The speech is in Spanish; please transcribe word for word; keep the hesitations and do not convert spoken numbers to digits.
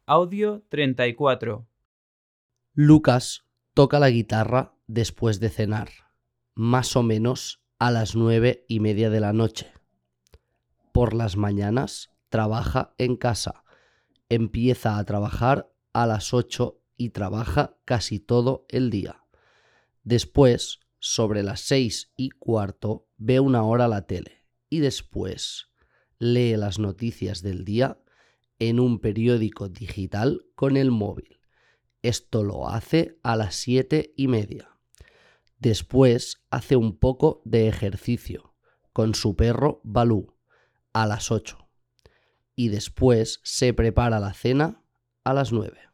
Audio treinta y cuatro. Lucas toca la guitarra después de cenar, más o menos a las nueve y media de la noche. Por las mañanas trabaja en casa. Empieza a trabajar a las ocho y trabaja casi todo el día. Después, sobre las seis y cuarto, ve una hora la tele y después lee las noticias del día en un periódico digital con el móvil. Esto lo hace a las siete y media. Después hace un poco de ejercicio con su perro Balú a las ocho. Y después se prepara la cena a las nueve.